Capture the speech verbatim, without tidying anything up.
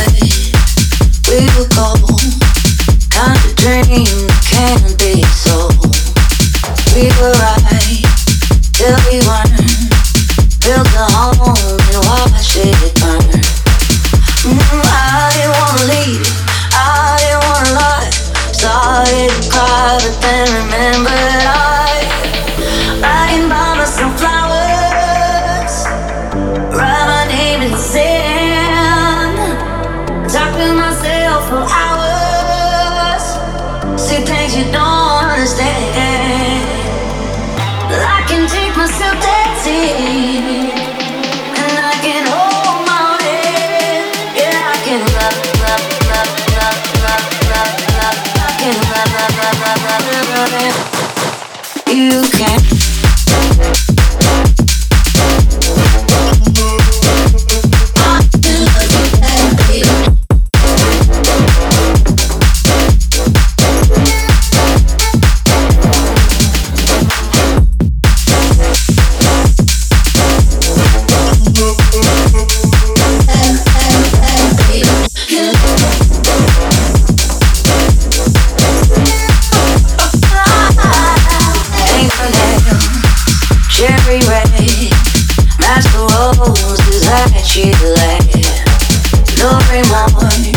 we were gold, kind of dream that can't be sold. We were right till we weren't. Built a home and watched it burn. Mm, I didn't wanna leave, I didn't wanna lie. Started to cry, but then remembered I I can buy myself flowers, write my name in the sand, talk to myself for hours, see things you don't understand. I can take myself dancing, and I can hold my head. Yeah, I can love, love, love, love, love, love, love. I can love, love, love, love, love, love, love. You can. Cherry red, mask of roses that she lay. No remorse,